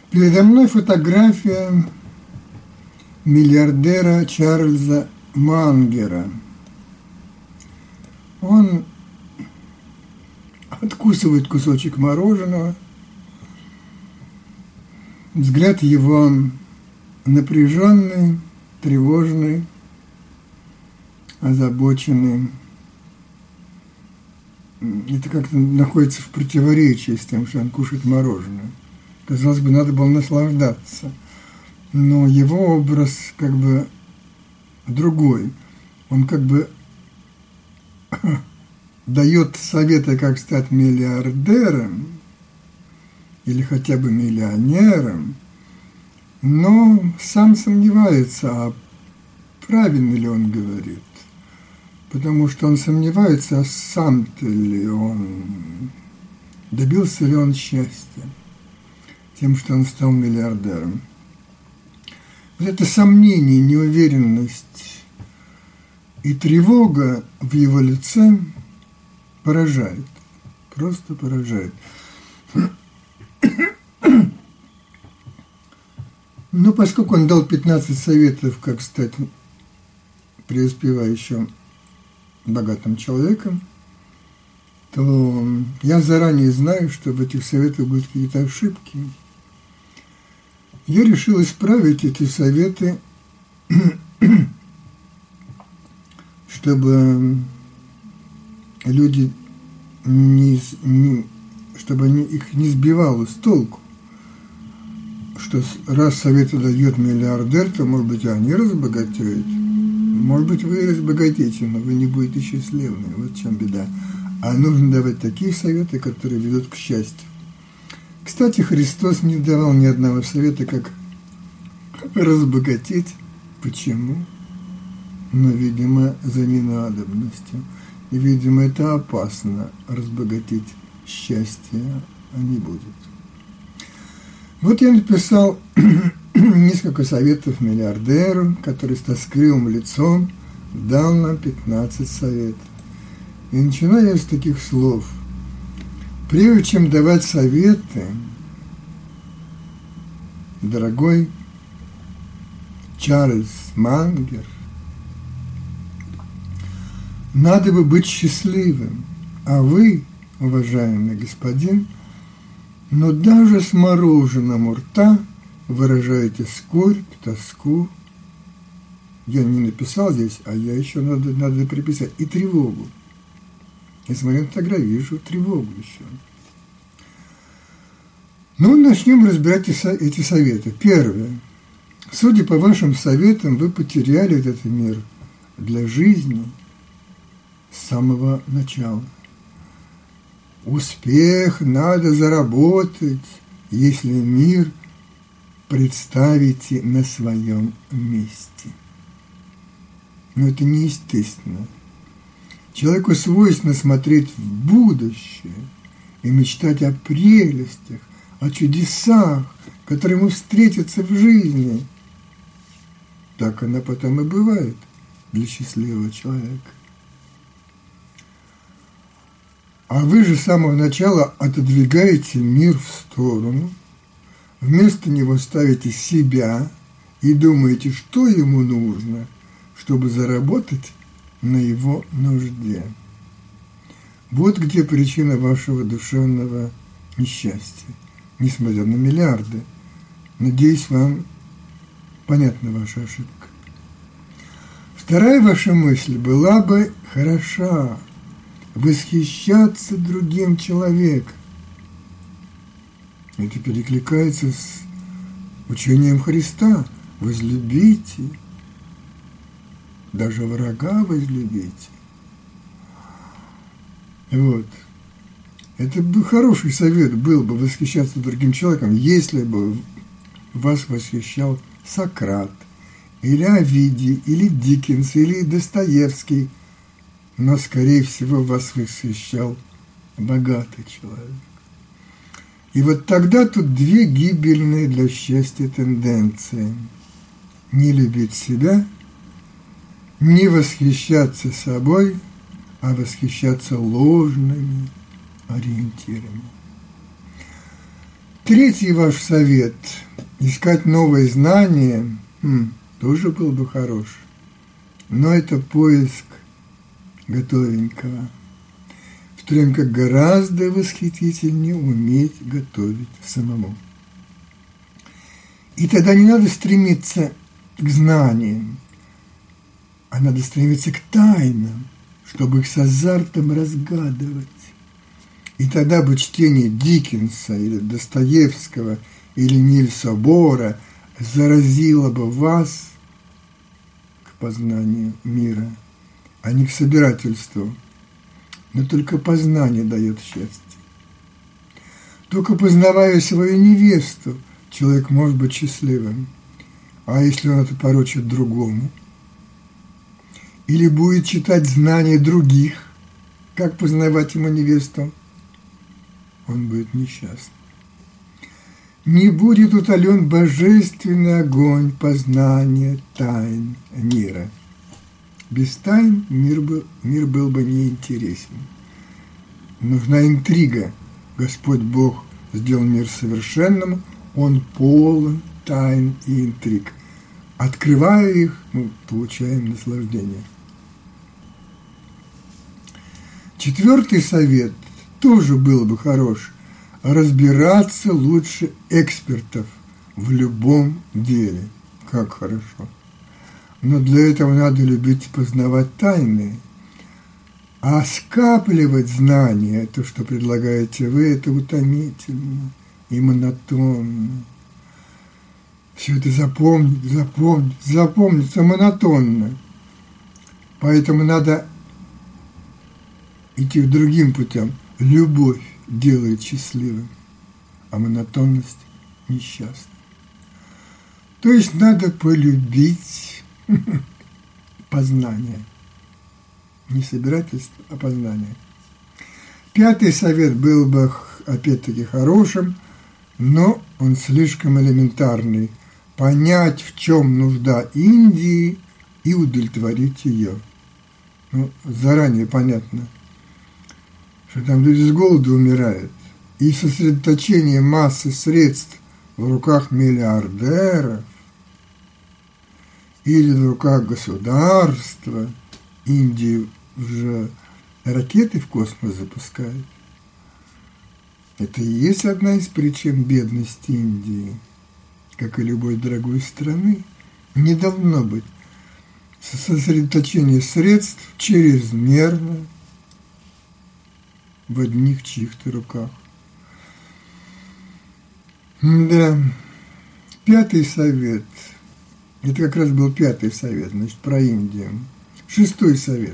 Передо мной фотография миллиардера Чарльза Мангера. Он откусывает кусочек мороженого. Взгляд его напряженный, тревожный, озабоченный. Это как-то находится в противоречии с тем, что он кушает мороженое. Казалось бы, надо было наслаждаться. Но его образ как бы другой. Он как бы дает советы, как стать миллиардером или хотя бы миллионером, но сам сомневается, а правильно ли он говорит. Потому что он сомневается, а сам-то ли он, добился ли он счастья тем, что он стал миллиардером. Вот это сомнение, неуверенность и тревога в его лице поражает, просто поражает. Но поскольку он дал 15 советов, как стать преуспевающим богатым человеком, то я заранее знаю, что в этих советах будут какие-то ошибки. Я решил исправить эти советы, чтобы люди чтобы их не сбивало с толку, что раз советы дает миллиардер, то, может быть, они разбогатеют. Может быть, вы разбогатеете, но вы не будете счастливы. Вот в чем беда. А нужно давать такие советы, которые ведут к счастью. Кстати, Христос не давал ни одного совета, как разбогатеть. Почему? Ну, видимо, за ненадобностью. И, видимо, это опасно, разбогатеть счастья не будет. Вот я написал несколько советов миллиардеру, который с тоскливым лицом дал нам 15 советов. И начинаю я с таких слов. Прежде чем давать советы, дорогой Чарльз Мангер, надо бы быть счастливым, а вы, уважаемый господин, но даже с мороженым у рта выражаете скорбь, тоску. Я не написал здесь, а я еще надо приписать. И тревогу. Я смотрю на фотографию, вижу тревогу еще. Ну, начнем разбирать эти советы. Первое. Судя по вашим советам, вы потеряли этот мир для жизни с самого начала. Успех надо заработать, если мир представите на своем месте. Но это неестественно. Человеку свойственно смотреть в будущее и мечтать о прелестях, о чудесах, которые ему встретятся в жизни. Так она потом и бывает для счастливого человека. А вы же с самого начала отодвигаете мир в сторону, вместо него ставите себя и думаете, что ему нужно, чтобы заработать на его нужде. Вот где причина вашего душевного несчастья, несмотря на миллиарды. Надеюсь, вам понятна ваша ошибка. Вторая ваша мысль была бы хороша. Восхищаться другим человеком. Это перекликается с учением Христа. Возлюбите, даже врага возлюбите. Вот. Это бы хороший совет был бы восхищаться другим человеком, если бы вас восхищал Сократ, или Овидий, или Диккенс, или Достоевский, но, скорее всего, вас восхищал богатый человек. И вот тогда тут две гибельные для счастья тенденции. Не любить себя, не восхищаться собой, а восхищаться ложными ориентирами. Третий ваш совет – искать новые знания тоже был бы хорош, но это поиск готовенького, в то время как гораздо восхитительнее уметь готовить самому. И тогда не надо стремиться к знаниям, а надо стремиться к тайнам, чтобы их с азартом разгадывать. И тогда бы чтение Диккенса или Достоевского или Нильса Бора заразило бы вас к познанию мира, а не к собирательству. Но только познание дает счастье. Только познавая свою невесту, человек может быть счастливым. А если он это поручит другому? Или будет читать знания других, как познавать ему невесту? Он будет несчастным. Не будет утолен божественный огонь познания тайн мира. Без тайн мир был бы неинтересен. Нужна интрига. Господь Бог сделал мир совершенным, Он полон тайн и интриг. Открывая их, мы получаем наслаждение. Четвертый совет тоже был бы хорош. Разбираться лучше экспертов в любом деле. Как хорошо. Но для этого надо любить познавать тайны. А скапливать знания, то, что предлагаете вы, это утомительно и монотонно. Все это запомнится монотонно. Поэтому надо идти другим путем. Любовь делает счастливым, а монотонность несчастной. То есть надо полюбить познание. Не собирательство, а познание. Пятый совет был бы, опять-таки, хорошим, но он слишком элементарный. Понять, в чем нужда Индии, и удовлетворить ее. Ну, заранее понятно, что там люди с голоду умирают. И сосредоточение массы средств в руках миллиардеров или в руках государства, Индии уже ракеты в космос запускают. Это и есть одна из причин бедности Индии, как и любой другой страны. Не должно быть сосредоточение средств чрезмерно в одних чьих-то руках. Да, пятый совет. Это как раз был пятый совет, значит, про Индию. Шестой совет.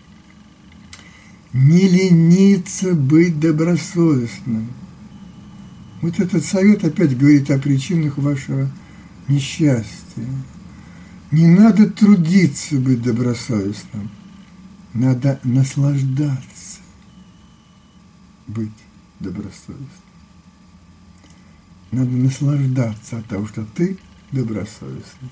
Не лениться быть добросовестным. Вот этот совет опять говорит о причинах вашего несчастья. Не надо трудиться быть добросовестным. Надо наслаждаться быть добросовестным. Надо наслаждаться от того, что ты добросовестный.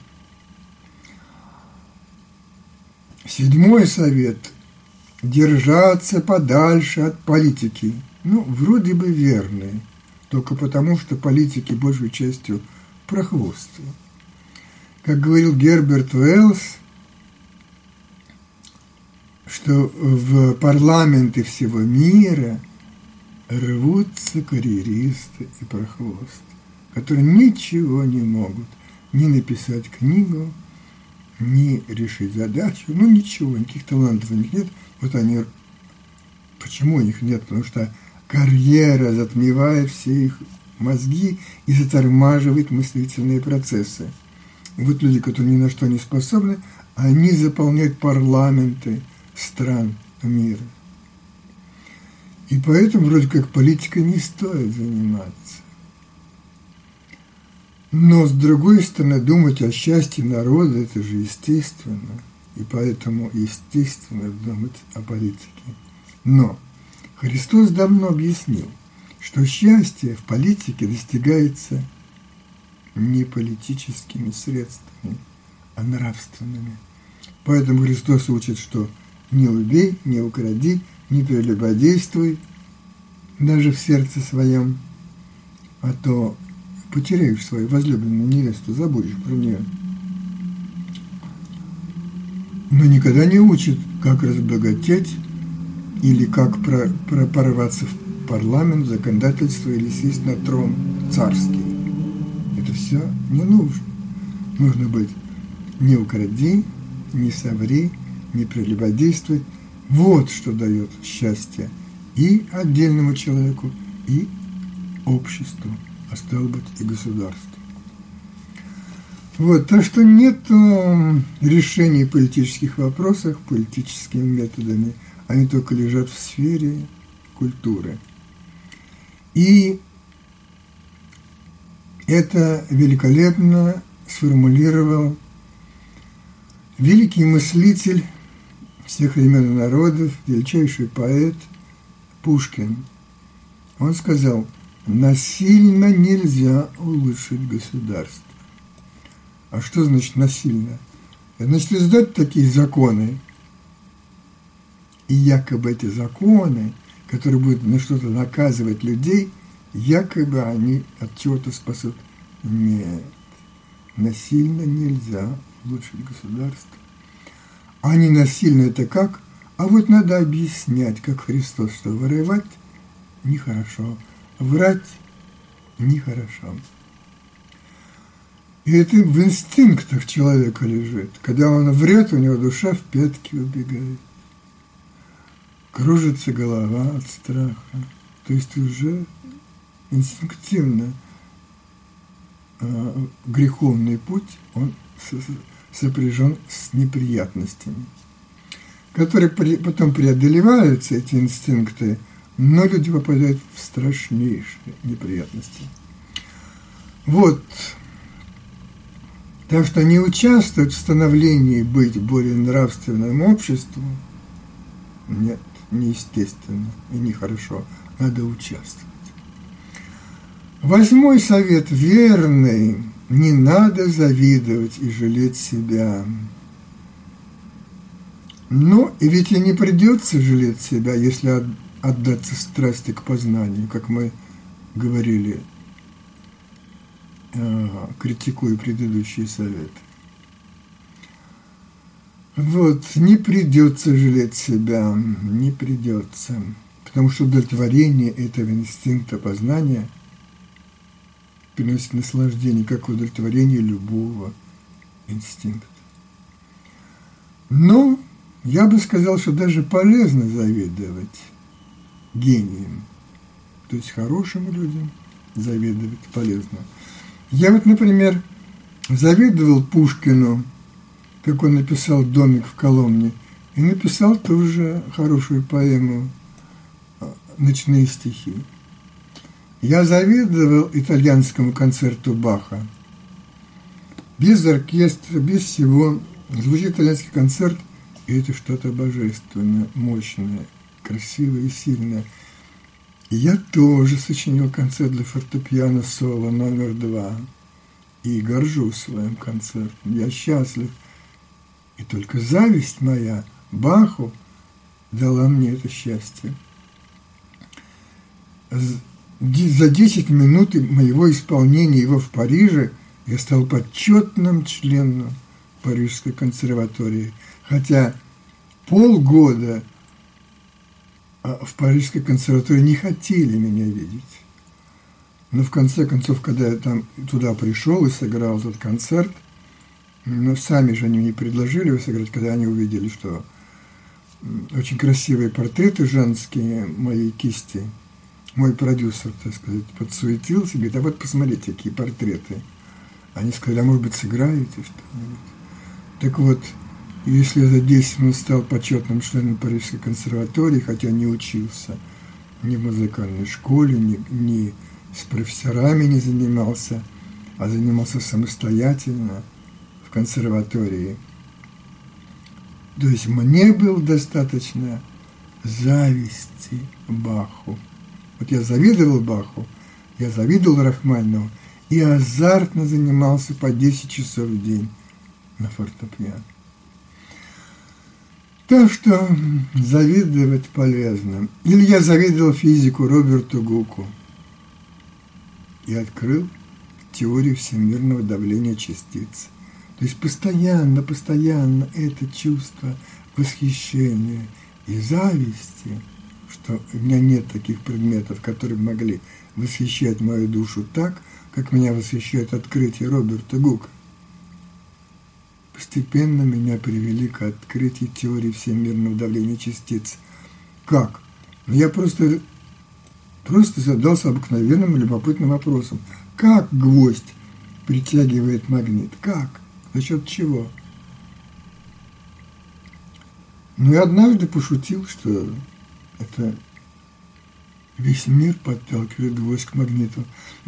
Седьмой совет – держаться подальше от политики. Ну, вроде бы верный, только потому, что политики большей частью прохвостцы. Как говорил Герберт Уэллс, что в парламенты всего мира рвутся карьеристы и прохвосты, которые ничего не могут ни написать книгу, ни решить задачу, ну ничего, никаких талантов у них нет. Вот они, почему у них нет? Потому что карьера затмевает все их мозги и затормаживает мыслительные процессы. И вот люди, которые ни на что не способны, они заполняют парламенты стран мира. И поэтому вроде как политикой не стоит заниматься. Но, с другой стороны, думать о счастье народа – это же естественно. И поэтому естественно думать о политике. Но Христос давно объяснил, что счастье в политике достигается не политическими средствами, а нравственными. Поэтому Христос учит, что не убей, не укради, не прелюбодействуй, даже в сердце своем, а то потеряешь свою возлюбленную невесту, забудешь про нее. Но никогда не учит, как разбогатеть или как прорваться в парламент, законодательство или сесть на трон царский. Это все не нужно. Нужно быть не укради, не соври, не прелюбодействуй. Вот что дает счастье и отдельному человеку, и обществу, а стало быть, и государству. Вот, так что нет решений политических вопросов политическими методами, они только лежат в сфере культуры. И это великолепно сформулировал великий мыслитель всех времен и народов, величайший поэт Пушкин. Он сказал: насильно нельзя улучшить государство. А что значит насильно? Это значит издать такие законы, и якобы эти законы, которые будут на что-то наказывать людей, якобы они от чего-то спасут. Нет, насильно нельзя улучшить государство. А не насильно это как? А вот надо объяснять, как Христос, что воровать нехорошо, врать нехорошо. И это в инстинктах человека лежит. Когда он врет, у него душа в пятки убегает. Кружится голова от страха. То есть уже инстинктивно греховный путь, он сопряжен с неприятностями, которые потом преодолеваются, эти инстинкты, но люди попадают в страшнейшие неприятности. Вот. Так что не участвовать в становлении быть более нравственным обществом, нет, неестественно и нехорошо, надо участвовать. 8 совет верный: не надо завидовать и жалеть себя. Но и ведь и не придется жалеть себя, если отдаться страсти к познанию, как мы говорили, критикуя предыдущие советы. Вот, не придется жалеть себя, не придется, потому что удовлетворение этого инстинкта познания приносит наслаждение, как удовлетворение любого инстинкта. Но я бы сказал, что даже полезно завидовать гениям, то есть хорошим людям завидовать полезно. Я вот, например, завидовал Пушкину, как он написал «Домик в Коломне», и написал тоже хорошую поэму «Ночные стихи». Я завидовал итальянскому концерту Баха. Без оркестра, без всего. Звучит итальянский концерт, и это что-то божественное, мощное, красивое и сильное. И я тоже сочинил концерт для фортепиано соло номер 2. И горжусь своим концертом. Я счастлив. И только зависть моя Баху дала мне это счастье. За 10 минут моего исполнения его в Париже я стал почетным членом Парижской консерватории. Хотя полгода в Парижской консерватории не хотели меня видеть. Но в конце концов, когда я туда пришел и сыграл этот концерт, но сами же они мне предложили его сыграть, когда они увидели, что очень красивые портреты женские моей кисти. Мой продюсер, так сказать, подсуетился, говорит: а вот посмотрите, какие портреты. Они сказали: а может быть, сыграете что-нибудь? Так вот, если я за 10 минут стал почетным членом Парижской консерватории, хотя не учился ни в музыкальной школе, ни с профессорами не занимался, а занимался самостоятельно в консерватории, то есть мне было достаточно зависти Баху. Вот я завидовал Баху, я завидовал Рахманинову и азартно занимался по 10 часов в день на фортепиано. Так что завидовать полезно. Или я завидовал физику Роберту Гуку. и открыл теорию всемирного давления частиц. То есть постоянно это чувство восхищения и зависти, что у меня нет таких предметов, которые могли восхищать мою душу так, как меня восхищает открытие Роберта Гука. Постепенно меня привели к открытию теории всемирного давления частиц. Как? Я просто задался обыкновенным любопытным вопросом. Как гвоздь притягивает магнит? Как? За счет чего? Ну и однажды пошутил, что это весь мир подталкивает гвоздь к магниту.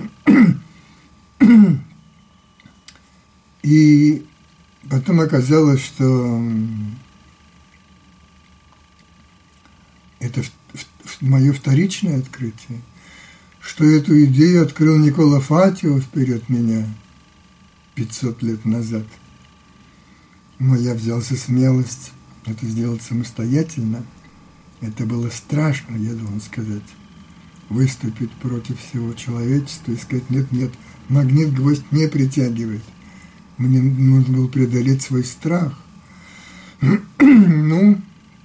И потом оказалось, что это мое вторичное открытие, что эту идею открыл Никколо Фатио вперед меня 500 лет назад. Но я взялся смелость это сделать самостоятельно. Это было страшно, я должен сказать. Выступить против всего человечества и сказать: нет, магнит гвоздь не притягивает. Мне нужно было преодолеть свой страх. Ну,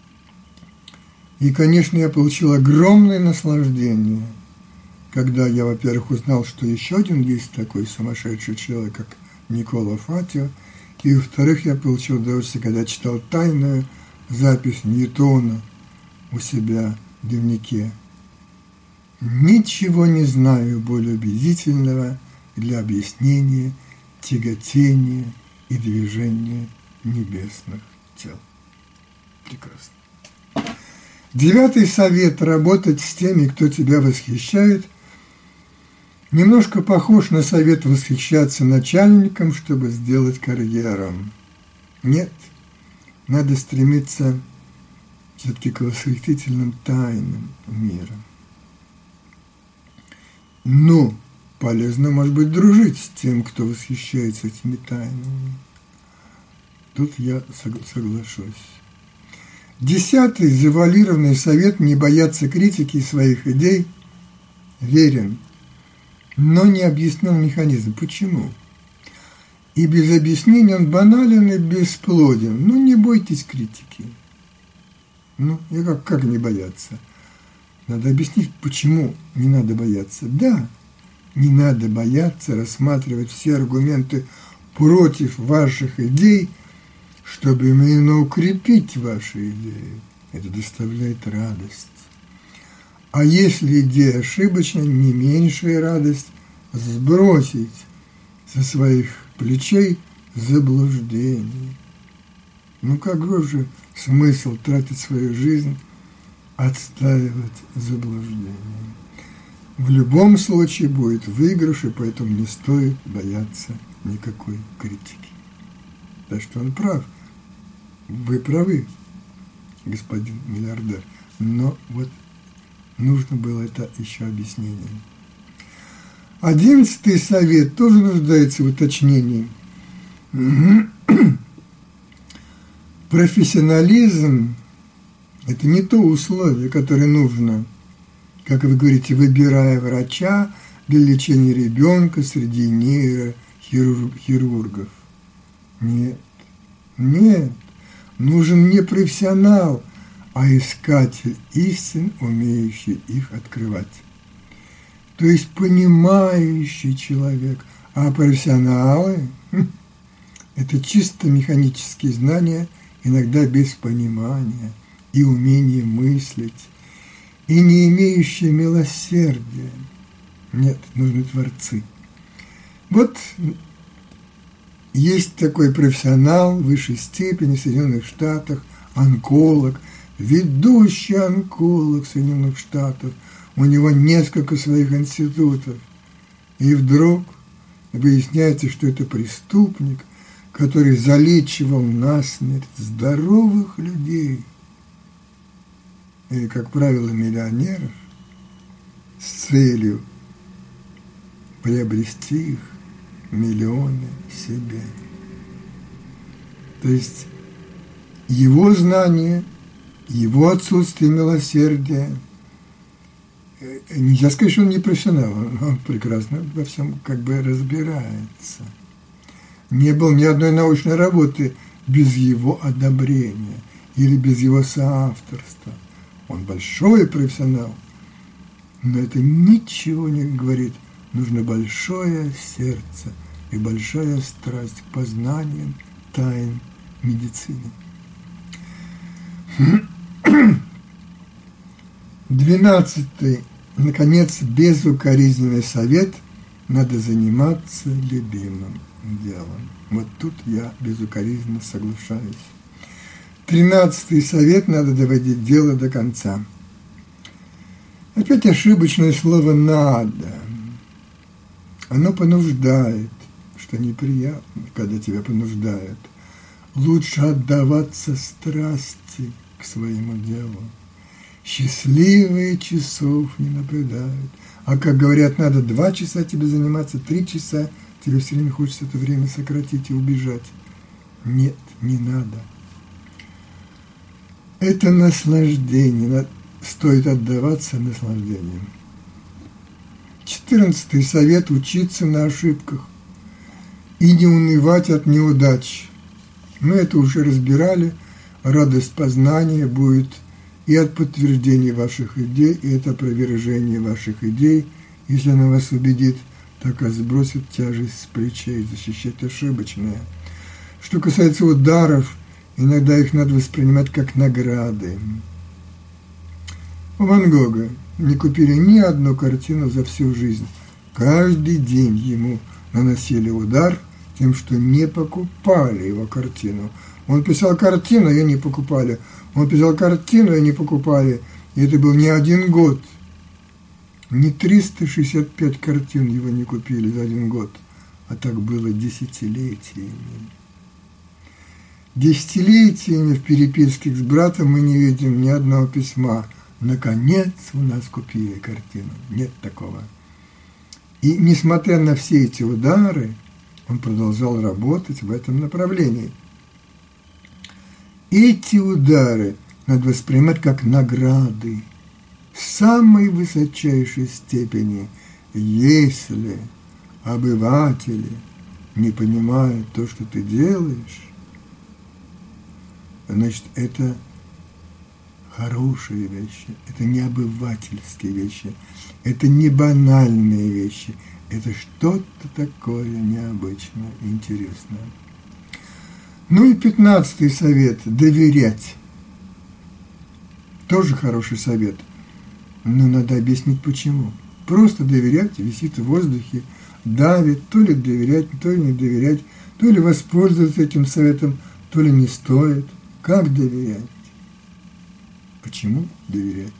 и, конечно, я получил огромное наслаждение, когда я, во-первых, узнал, что еще один есть такой сумасшедший человек, как Никколо Фатио, и, во-вторых, я получил удовольствие, когда читал тайную запись Ньютона у себя в дневнике. Ничего не знаю более убедительного для объяснения тяготения и движения небесных тел. Прекрасно. 9-й совет – работать с теми, кто тебя восхищает, немножко похож на совет восхищаться начальником, чтобы сделать карьеру. Нет, надо стремиться все-таки к восхитительным тайнам мира. Но полезно, может быть, дружить с тем, кто восхищается этими тайнами. Тут я соглашусь. 10-й завуалированный совет – не бояться критики своих идей верен, но не объяснен механизм. Почему? И без объяснения он банален и бесплоден. Ну, не бойтесь критики. Ну, и как не бояться? Надо объяснить, почему не надо бояться. Да, не надо бояться рассматривать все аргументы против ваших идей, чтобы именно укрепить ваши идеи. Это доставляет радость. А если идея ошибочна, не меньшая радость сбросить со своих плечей заблуждение. Ну какой же смысл тратить свою жизнь, отстаивать заблуждение? В любом случае будет выигрыш, и поэтому не стоит бояться никакой критики. Так что он прав. Вы правы, господин миллиардер. Но вот нужно было это еще объяснение. 11-й совет тоже нуждается в уточнении. Профессионализм – это не то условие, которое нужно, как вы говорите, выбирая врача для лечения ребенка среди нейрохирургов. Нет. Нужен не профессионал, а искатель истин, умеющий их открывать. То есть понимающий человек. А профессионалы – это чисто механические знания, иногда без понимания и умения мыслить, и не имеющие милосердия. Нет, нужны творцы. Вот есть такой профессионал высшей степени в Соединенных Штатах, онколог, ведущий онколог Соединенных Штатов. У него несколько своих институтов. И вдруг выясняется, что это преступник, который залечивал насмерть здоровых людей. И, как правило, миллионеров с целью приобрести их миллионы себе. То есть его знание, его отсутствие милосердия нельзя сказать, что он не профессионал, он прекрасно во всем как бы разбирается. Не было ни одной научной работы без его одобрения или без его соавторства. Он большой профессионал, но это ничего не говорит. Нужно большое сердце и большая страсть к познаниям тайн медицины. 12. Наконец, безукоризненный совет: надо заниматься любимым делом. Вот тут я безукоризненно соглашаюсь. 13. совет: надо доводить дело до конца. Опять ошибочное слово «надо». Оно понуждает, что неприятно, когда тебя понуждают. Лучше отдаваться страсти к своему делу. Счастливые часов не наблюдают. А как говорят, надо 2 часа тебе заниматься, 3 часа, тебе все время хочется это время сократить и убежать. Нет, не надо. Это наслаждение, стоит отдаваться наслаждением. 14. совет: учиться на ошибках и не унывать от неудач. Мы это уже разбирали. Радость познания будет и от подтверждения ваших идей, и от опровержения ваших идей. Если она вас убедит, так и сбросит тяжесть с плечей, защищать ошибочное. Что касается ударов, иногда их надо воспринимать как награды. У Ван Гога не купили ни одну картину за всю жизнь. Каждый день ему наносили удар тем, что не покупали его картину. Он писал картину, ее не покупали. Он писал картину, ее не покупали. И это был не 1 год. Не 365 картин его не купили за 1 год. А так было десятилетиями. Десятилетиями в переписке с братом мы не видим ни одного письма. Наконец у нас купили картину. Нет такого. И несмотря на все эти удары, он продолжал работать в этом направлении. Эти удары надо воспринимать как награды самой высочайшей степени. Если обыватели не понимают то, что ты делаешь, значит, это хорошие вещи, это не обывательские вещи, это не банальные вещи, это что-то такое необычное, интересное. Ну и 15 совет – доверять. Тоже хороший совет, но надо объяснить почему. Просто доверять висит в воздухе, давит, то ли доверять, то ли не доверять, то ли воспользоваться этим советом, то ли не стоит. Как доверять? Почему доверять?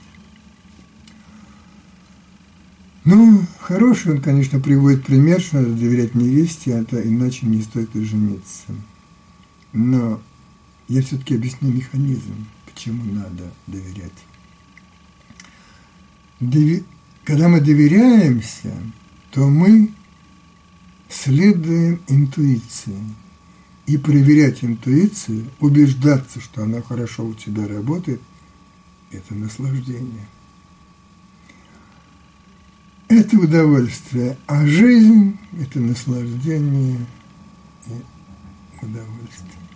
Ну, хороший он, конечно, приводит пример, что надо доверять невесте, а то иначе не стоит и жениться. Но я все-таки объясню механизм, почему надо доверять. Когда мы доверяемся, то мы следуем интуиции. И проверять интуицию, убеждаться, что она хорошо у тебя работает, это наслаждение. Это удовольствие, а жизнь – это наслаждение и удовольствие.